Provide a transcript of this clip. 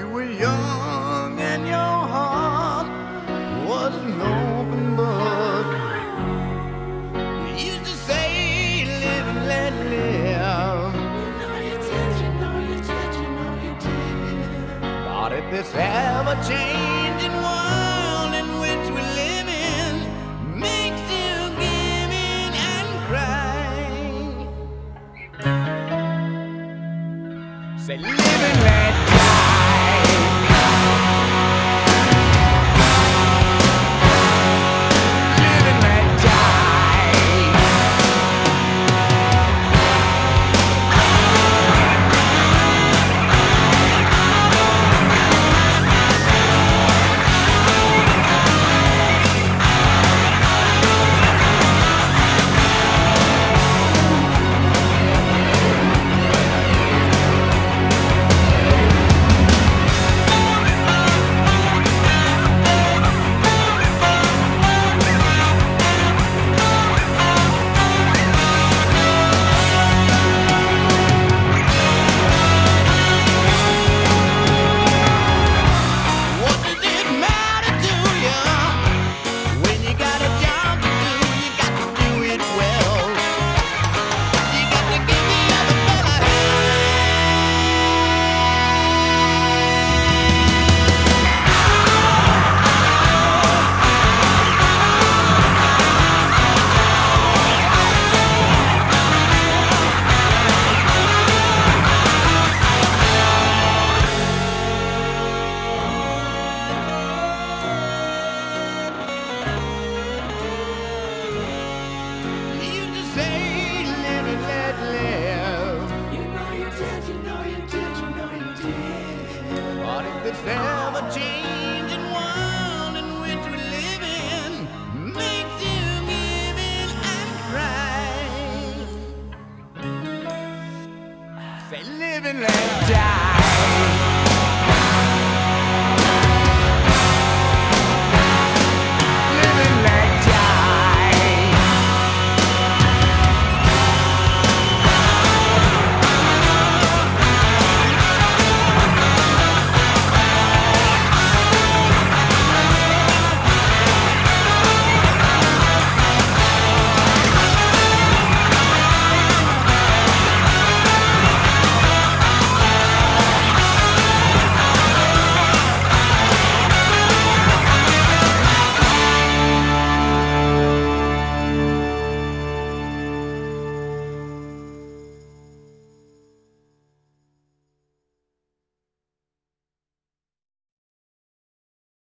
were young and your heart was an open book. You used to say, live and let live. But if this ever-changing world in which we live in makes you give in and cry, say, live and let die. Live and let die. What does it matter to you when you got a job to do? You got to do it well. You got to give the other fella You used to say, live and let live. You know you did, you know you did, you know you did. But if this ever-changing world in which we live in makes you give in and cry, say, live and let die.